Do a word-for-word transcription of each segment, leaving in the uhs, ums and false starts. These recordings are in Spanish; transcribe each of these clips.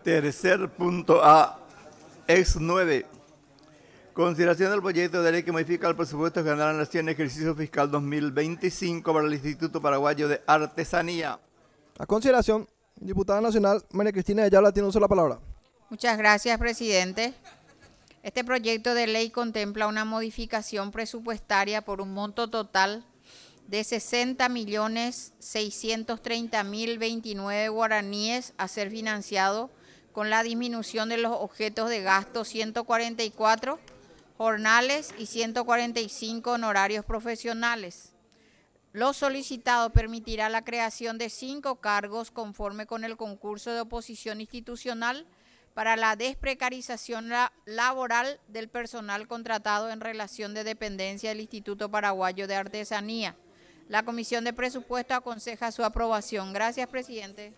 Tercer punto A, ex nueve. Consideración del proyecto de ley que modifica el presupuesto general de la Nación, ejercicio fiscal dos mil veinticinco para el Instituto Paraguayo de Artesanía. A consideración, diputada nacional María Cristina Ayala tiene uso de la palabra. Muchas gracias, presidente. Este proyecto de ley contempla una modificación presupuestaria por un monto total de sesenta millones seiscientos treinta mil veintinueve guaraníes a ser financiado con la disminución de los objetos de gasto ciento cuarenta y cuatro jornales y ciento cuarenta y cinco honorarios profesionales. Lo solicitado permitirá la creación de cinco cargos conforme con el concurso de oposición institucional para la desprecarización la- laboral del personal contratado en relación de dependencia del Instituto Paraguayo de Artesanía. La Comisión de Presupuesto aconseja su aprobación. Gracias, presidente.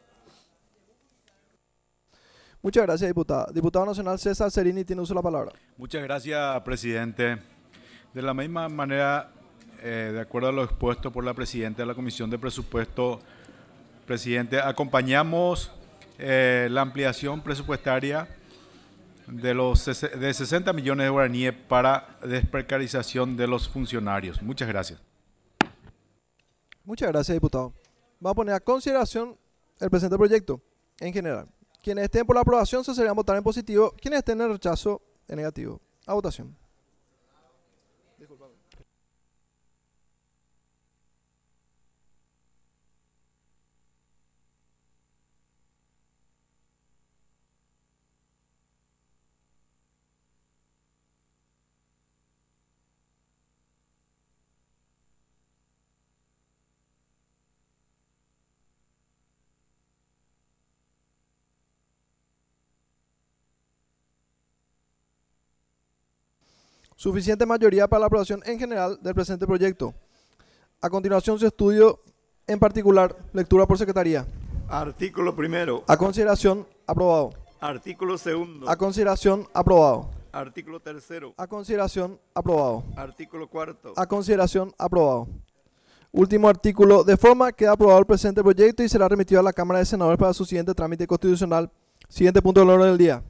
Muchas gracias, diputada. Diputado nacional César Cerini tiene uso de la palabra. Muchas gracias, presidente. De la misma manera, eh, de acuerdo a lo expuesto por la presidenta de la Comisión de Presupuesto, presidente, acompañamos eh, la ampliación presupuestaria de los ses- de sesenta millones de guaraníes para desprecarización de los funcionarios. Muchas gracias. Muchas gracias, diputado. Vamos a poner a consideración el presente proyecto en general. Quienes estén por la aprobación se serían votar en positivo, quienes estén en rechazo en negativo. A votación. Suficiente mayoría para la aprobación en general del presente proyecto. A continuación, su estudio en particular, lectura por secretaría. Artículo primero. A consideración, aprobado. Artículo segundo. A consideración, aprobado. Artículo tercero. A consideración, aprobado. Artículo cuarto. A consideración, aprobado. Último artículo. De forma que ha aprobado el presente proyecto y será remitido a la Cámara de Senadores para su siguiente trámite constitucional. Siguiente punto del orden del día.